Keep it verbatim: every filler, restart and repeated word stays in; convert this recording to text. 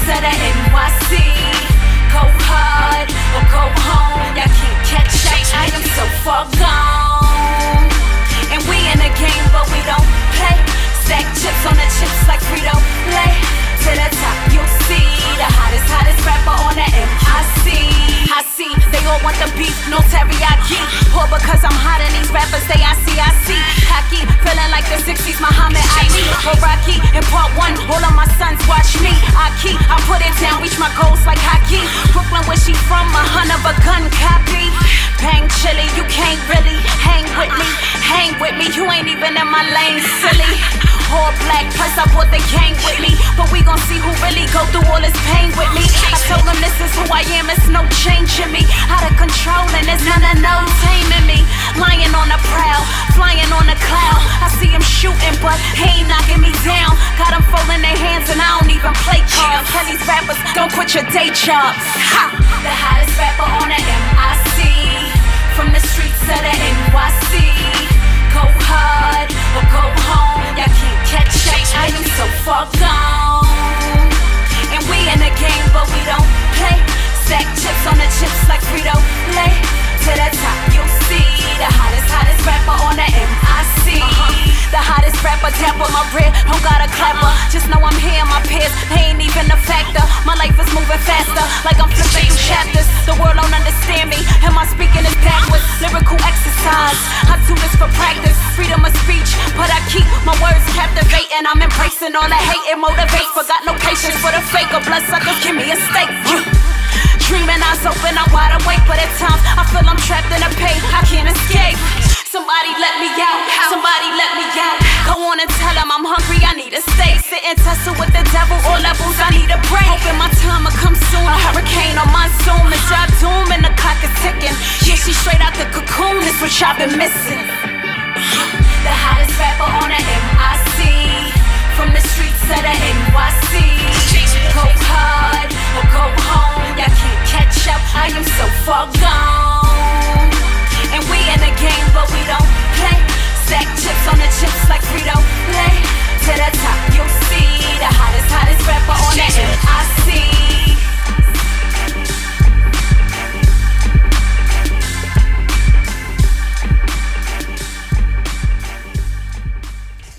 of the N Y C. Go hard or go home, y'all can't catch up, I am so far gone. And we in the game, but we don't play. Stack chips on the chips like Frito-Lay. To the top, you'll see the hottest, hottest rapper on the M I C. I see, they all want the beef, no teriyaki. Or because I'm hot and these rappers, they I see, I see. Hockey, feeling like the sixties, Muhammad Ali. Or Rocky, in part one, all of my sons watch me. I keep, I put it down, reach my goals like hockey. Brooklyn, where she from, a hun of a gun copy. Bang chili, you can't really hang with me. Hang with me, you ain't even in my lane, silly. All black, plus I brought the gang with me. But we gon' see who really go through all this pain with me. I told them this is who I am, it's no change in me. Out of control and there's none of no taming me. Lying on the prowl, flying on the cloud. I see him shooting, but he ain't knocking me down. Got him folding their hands and I don't even play cards. Tell these rappers, don't quit your day jobs. Ha! The hottest rapper on the M I C. From the streets of the N Y C. Go hard or go home, y'all can't catch up, I am so far gone. And we in the game, but we don't play. Stack chips on the chips like Frito-Lay. To the top, you'll see the hottest, hottest rapper on the M I C. Uh-huh. The hottest rapper, tap on my rib, don't gotta clapper. Just know I'm here, my peers, they ain't even a factor. My life is moving faster, like I'm flipping through chapters. The world don't understand me, and my speaking is backwards. Lyrical exercise, I do this for practice. Freedom of speech, but I keep my words captivating. I'm embracing all the hate, it motivates. But got no patience for the fake or bloodsuckers, give me a steak. Dreaming eyes open, I'm wide awake, but at times I feel I'm trapped in a pain I can't escape. Somebody let me out, somebody let me out. Go on and tell them I'm hungry, I need a steak. Sit and tussle with the devil, all levels, I need a break. Hoping my time will come soon, a hurricane or monsoon. It's job doom and the clock is ticking. Yeah, she straight out the cocoon, this what y'all been missing. The hottest rapper on the M I C. From the